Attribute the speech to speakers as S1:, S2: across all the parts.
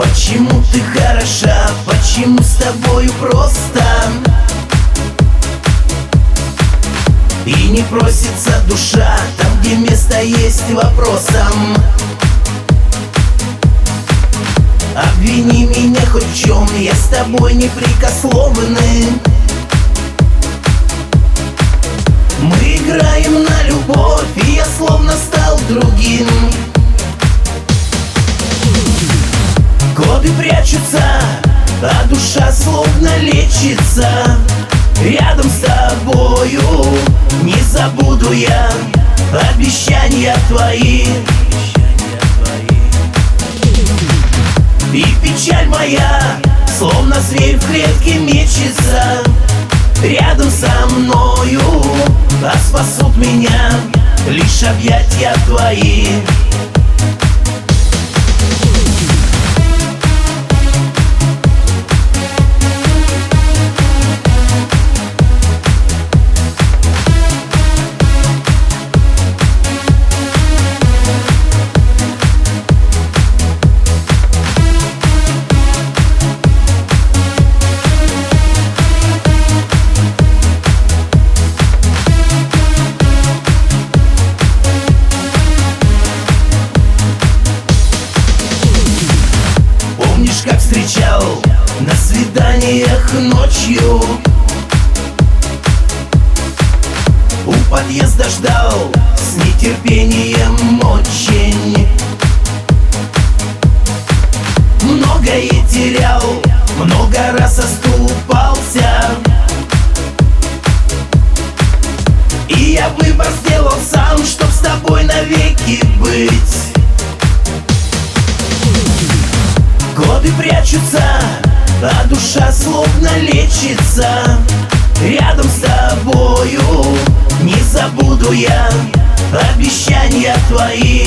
S1: Почему ты хороша, почему с тобою просто? И не просится душа там, где место есть вопросам. Обвини меня хоть в чем, я с тобой непрекословный. Мы играем на любовь, и я словно стал другим. Годы прячутся, а душа словно лечится. Рядом с тобою не забуду я обещания твои. И печаль моя, словно зверь в клетке, мечется рядом со мною, а спасут меня лишь объятия твои. Как встречал на свиданиях ночью, у подъезда ждал с нетерпением очень. Многое терял, много раз оступался, и я выбор сделал сам, чтоб с тобой навеки быть. Годы прячутся, а душа словно лечится. Рядом с тобою не забуду я обещания твои.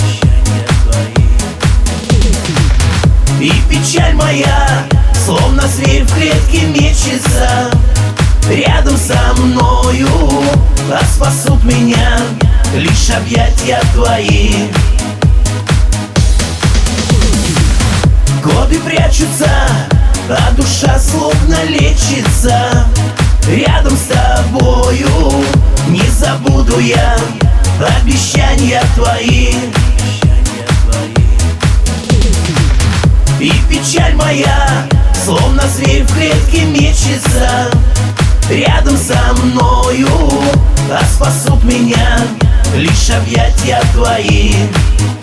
S1: И печаль моя, словно зверь в клетке, мечется рядом со мною, а спасут меня лишь объятия твои. Годы прячутся, а душа словно лечится. Рядом с тобою не забуду я обещания твои. И печаль моя, словно зверь в клетке, мечется рядом со мною, а спасут меня лишь объятия твои.